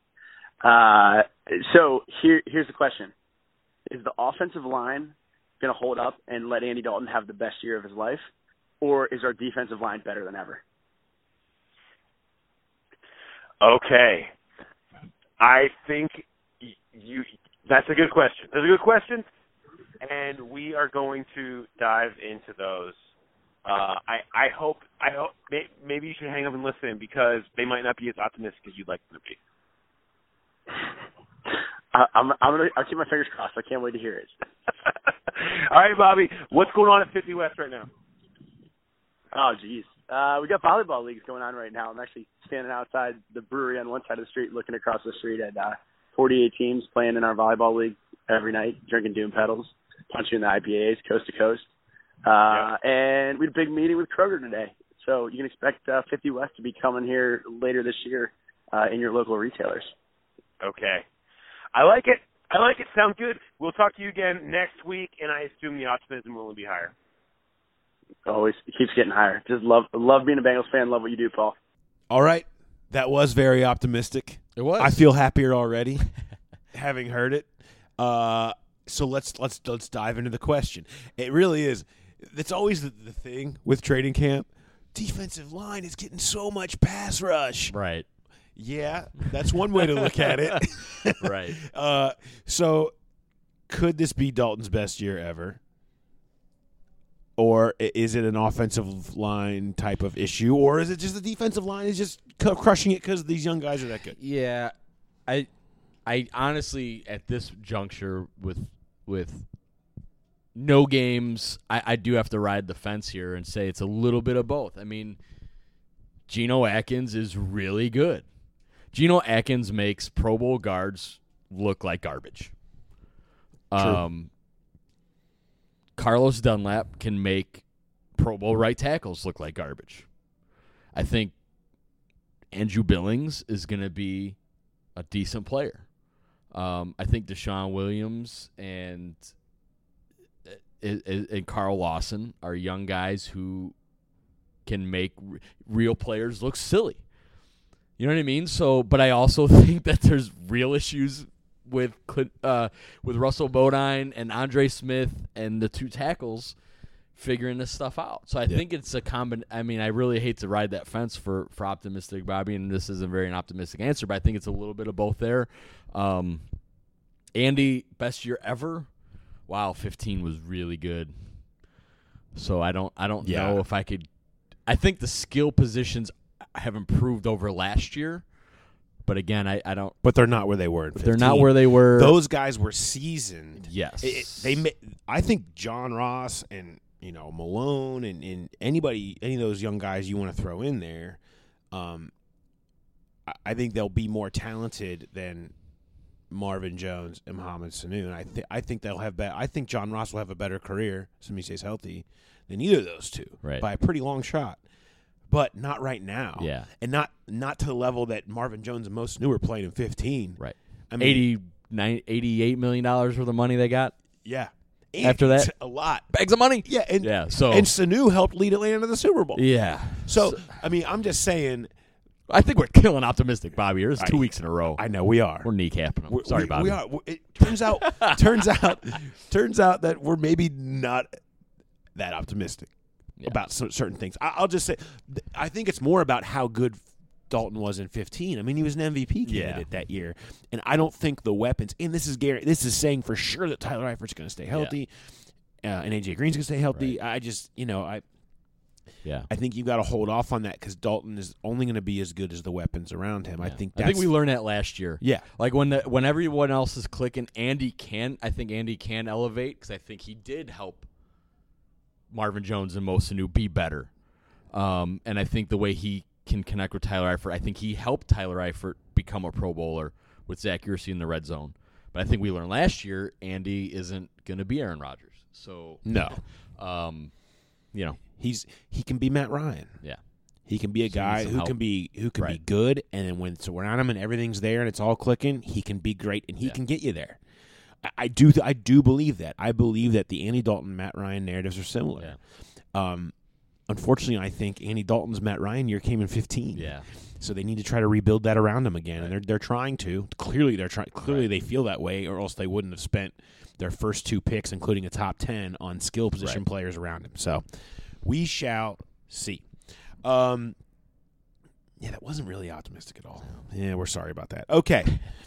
So here's the question: is the offensive line going to hold up and let Andy Dalton have the best year of his life, or is our defensive line better than ever? Okay, I think that's a good question. That's a good question, and we are going to dive into those. I hope maybe you should hang up and listen, because they might not be as optimistic as you'd like them to be. I'll keep my fingers crossed. I can't wait to hear it. All right, Bobby, what's going on at 50 West right now? Oh, geez. We got volleyball leagues going on right now. I'm actually standing outside the brewery on one side of the street, looking across the street at 48 teams playing in our volleyball league every night, drinking Doom Pedals, punching the IPAs coast to coast. And we had a big meeting with Kroger today. So you can expect 50 West to be coming here later this year in your local retailers. Okay. I like it. Sounds good. We'll talk to you again next week, and I assume the optimism will only be higher. Always. It keeps getting higher. Just love being a Bengals fan. Love what you do, Paul. All right. That was very optimistic. It was. I feel happier already having heard it. So let's dive into the question. It really is. It's always the thing with training camp. Defensive line is getting so much pass rush. Right. Yeah, that's one way to look at it. Right. So could this be Dalton's best year ever? Or is it an offensive line type of issue? Or is it just the defensive line is just crushing it because these young guys are that good? Yeah. I honestly, at this juncture with no games, I do have to ride the fence here and say it's a little bit of both. I mean, Geno Atkins is really good. Geno Atkins makes Pro Bowl guards look like garbage. Carlos Dunlap can make Pro Bowl right tackles look like garbage. I think Andrew Billings is going to be a decent player. I think Deshaun Williams and Carl Lawson are young guys who can make real players look silly. You know what I mean? So, but I also think that there's real issues with Russell Bodine and Andre Smith and the two tackles figuring this stuff out. So I think it's a I mean, I really hate to ride that fence for optimistic Bobby, and this isn't very an optimistic answer, but I think it's a little bit of both there. Andy, best year ever. Wow, 15 was really good. So I don't know if I could. I think the skill positions have improved over last year, but again, I don't. But they're not where they were in 15. They're not where they were. Those guys were seasoned. Yes, I think John Ross and Malone and any of those young guys you want to throw in there, I think they'll be more talented than Marvin Jones and Mohamed Sanu, and I think they'll have. I think John Ross will have a better career, assuming he stays healthy, than either of those two by a pretty long shot. But not right now. Yeah, and not to the level that Marvin Jones and Mo Sanu were playing in 15. Right. I mean, $88 million worth of money they got. Yeah. And after that, a lot bags of money. Yeah, and Sanu helped lead Atlanta to the Super Bowl. Yeah. So I mean, I'm just saying. I think we're killing optimistic, Bobby. It's 2 weeks in a row. I know we are. We're kneecapping them. Sorry, Bobby. We are. It turns out that we're maybe not that optimistic about certain things. I'll just say, I think it's more about how good Dalton was in 15. I mean, he was an MVP candidate that year, and I don't think the weapons. And this is saying for sure that Tyler Eifert's going to stay healthy, and AJ Green's going to stay healthy. Right. I just, I think you've got to hold off on that because Dalton is only going to be as good as the weapons around him. Yeah. I think we learned that last year. Yeah, like when everyone else is clicking, Andy can elevate because I think he did help Marvin Jones and Mo Sanu be better. And I think the way he can connect with Tyler Eifert, I think he helped Tyler Eifert become a Pro Bowler with his accuracy in the red zone. But I think we learned last year Andy isn't going to be Aaron Rodgers. So no, he can be Matt Ryan. Yeah, he can be a guy who can be good, and then when it's around him and everything's there and it's all clicking, he can be great and he can get you there. I do believe that. I believe that the Andy Dalton, Matt Ryan narratives are similar. Yeah. Unfortunately, I think Andy Dalton's Matt Ryan year came in 15. Yeah. So they need to try to rebuild that around him again, and they're trying to. Clearly, they're trying. Clearly, they feel that way, or else they wouldn't have spent their first 2 picks, including a top 10, on skill position players around him. So we shall see. Yeah, that wasn't really optimistic at all. Yeah, we're sorry about that. Okay.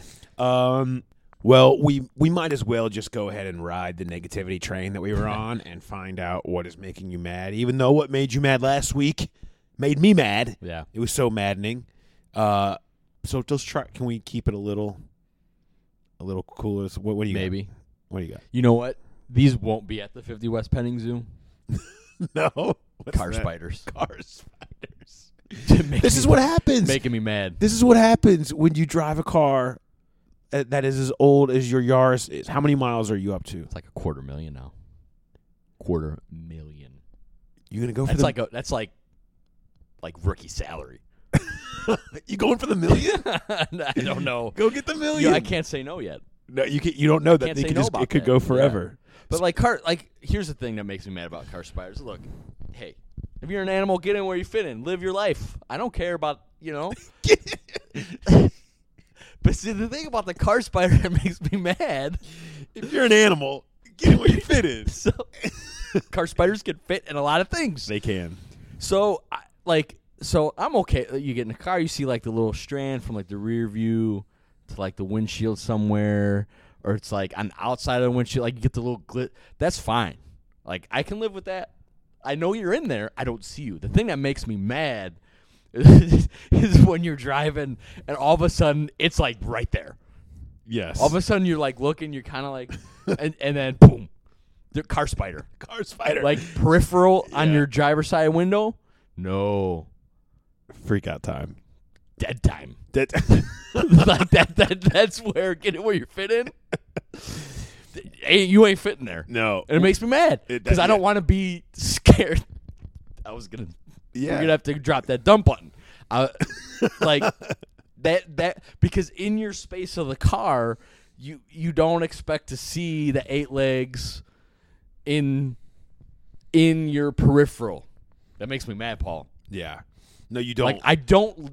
Well, we might as well just go ahead and ride the negativity train that we were on and find out what is making you mad, even though what made you mad last week made me mad. Yeah. It was so maddening. So just try. Can we keep it a little cooler? So what do you maybe? got? What do you got? You know what? These won't be at the 50 West Petting Zoo. No. Car spiders. Car spiders. This is what happens. Making me mad. This is what happens when you drive a car that is as old as your Yaris is. How many miles are you up to? It's like $250,000 now. $250,000. You gonna go for that's like rookie salary. You going for the million? I don't know. Go get the million. Yeah, I can't say no yet. No, you don't know that it could go forever. Yeah. But here's the thing that makes me mad about car spiders. Look, hey, if you're an animal, get in where you fit in. Live your life. I don't care about, But see, the thing about the car spider that makes me mad, if you're an animal, get in where you fit in. So, car spiders can fit in a lot of things. They can. So, I'm okay. You get in the car, you see like the little strand from like the rear view to like the windshield somewhere, or it's like on the outside of the windshield, like you get the little glit. That's fine. Like I can live with that. I know you're in there. I don't see you. The thing that makes me mad is when you're driving and all of a sudden it's like right there. Yes. All of a sudden you're like looking, you're kind of like, and then boom, the car spider. Car spider. Like peripheral on your driver's side window. No. Freak out time. Dead time. Like that's where get it where you fit in. You ain't fitting there. No. And it makes me mad because I don't want to be scared. We're gonna have to drop that dump button. Like that because in your space of the car, you don't expect to see the 8 legs in your peripheral. That makes me mad, Paul. Yeah. No, you don't. Like I don't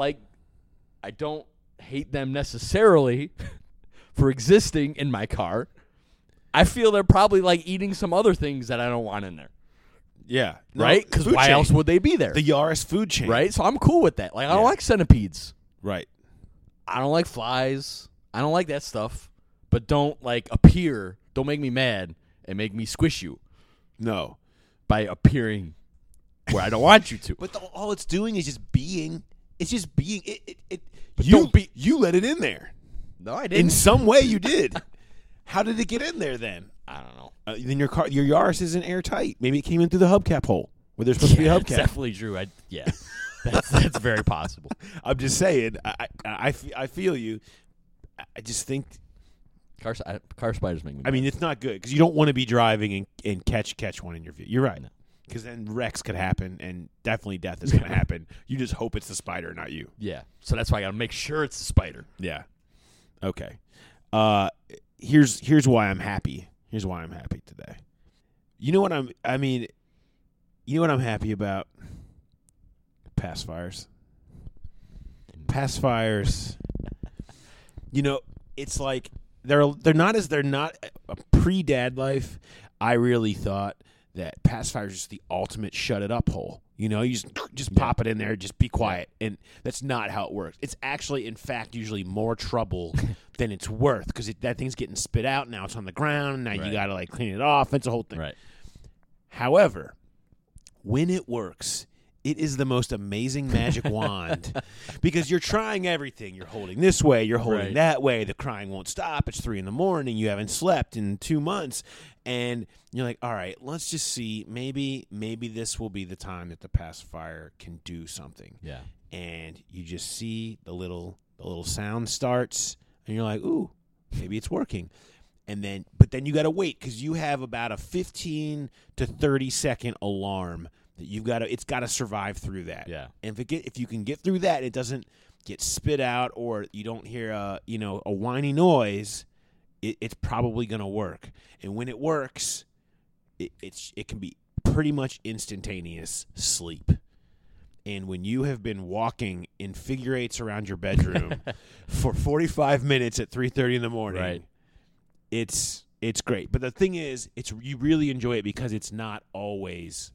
hate them necessarily for existing in my car. I feel they're probably like eating some other things that I don't want in there. Yeah. No, Right? Because food why chain. else would they be there? The Yaris food chain. Right? So I'm cool with that. Like I don't Yeah. like centipedes. Right. I don't like flies. I don't like that stuff. But don't like appear. Don't make me mad and make me squish you No. by appearing where I don't want you to. But all it's doing is just being. It's just being. But don't be- You let it in there. No, I In some way, you did. How did it get in there then? I don't know. Then your Yaris isn't airtight. Maybe it came in through the hubcap hole where there's supposed to be a That's hubcap. definitely true. That's very possible. I'm just saying. I feel you. I just think. Car spiders make me mad. I mean, it's not good because you don't want to be driving and catch one in your view. You're right. No. Because then wrecks could happen and definitely death is going to happen. You just hope it's the spider, not you. Yeah. So that's why I got to make sure it's a spider. Yeah. Okay. Here's why I'm happy. Here's why I'm happy today. You know what I'm happy about? Pacifiers. Pacifiers. It's like they're not a pre-dad life. I really thought that pacifiers is just the ultimate shut it up hole. You just pop it in there, just be quiet, and that's not how it works. It's actually, in fact, usually more trouble than it's worth because that thing's getting spit out. Now it's on the ground. Now you got to clean it off. It's a whole thing. Right. However, when it works, it is the most amazing magic wand because you're trying everything. You're holding this way. You're holding that way. The crying won't stop. It's 3 a.m. You haven't slept in 2 months. And you're like, all right, let's just see. Maybe this will be the time that the pacifier can do something. Yeah. And you just see the little sound starts, and you're like, ooh, maybe it's working. But then you got to wait because you have about a 15 to 30 second alarm that it's got to survive through that. Yeah. And if you can get through that, it doesn't get spit out or you don't hear a whiny noise. It's probably going to work. And when it works, it can be pretty much instantaneous sleep. And when you have been walking in figure eights around your bedroom for 45 minutes at 3:30 in the morning, right. It's great. But the thing is, you really enjoy it because it's not always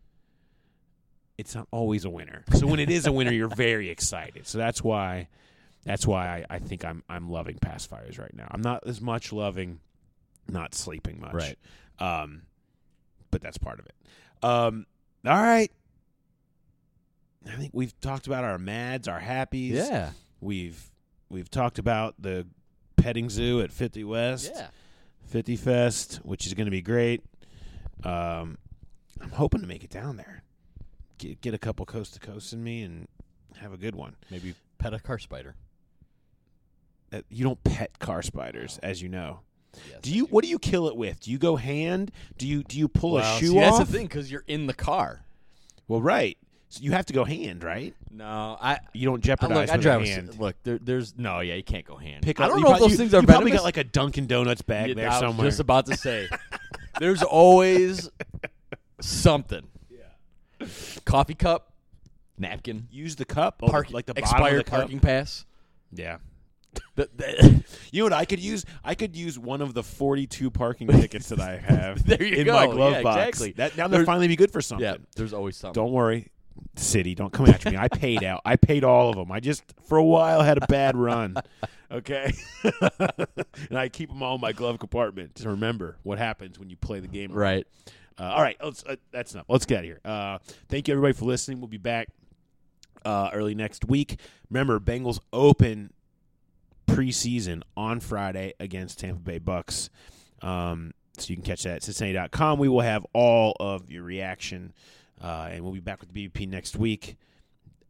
a winner. So when it is a winner, you're very excited. So that's why I think I'm loving pacifiers right now. I'm not as much loving not sleeping much. Right. But that's part of it. All right. I think we've talked about our mads, our happies. Yeah. We've talked about the petting zoo at 50 West. Yeah. 50 Fest, which is going to be great. I'm hoping to make it down there. Get a couple coast to coast in me and have a good one. Maybe pet a car spider. You don't pet car spiders, as you know. Yes, What do you kill it with? Do you go hand? Do you pull a shoe off? off? That's the thing because you're in the car. Well, right. So you have to go hand, right? No, You don't jeopardize I with drive a hand. Look, there's no. Yeah, you can't go hand. I I don't know if those things are You probably venomous. got like a Dunkin' Donuts bag Yeah, there I was somewhere. just about to say. There's always something. Yeah. Coffee cup, napkin, Use the cup, like the bottom expired of the cup. parking pass. Yeah. The- You know what I could use? I could use one of the 42 parking tickets that I have There you in go. my glove Yeah, box. exactly. Now they'll finally be good for something. yeah, there's always something. Don't worry, city. Don't come after me. I paid out. I paid all of them. I just, for a while, had a bad run. Okay? And I keep them all in my glove compartment to remember what happens when you play the game. Right. All right. That's enough. Let's get out of here. Thank you, everybody, for listening. We'll be back early next week. Remember, Bengals open preseason on Friday against Tampa Bay Bucks. So you can catch that at Cincinnati.com. We will have all of your reaction, and we'll be back with the BBP next week.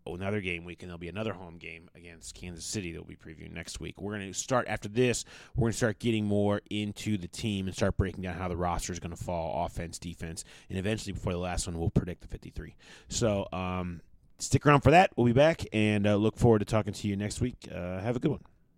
another game week, and there'll be another home game against Kansas City that we'll be previewing next week. We're going to start after this. We're going to start getting more into the team and start breaking down how the roster is going to fall, offense, defense, and eventually before the last one, we'll predict the 53. So stick around for that. We'll be back, and look forward to talking to you next week. Have a good one.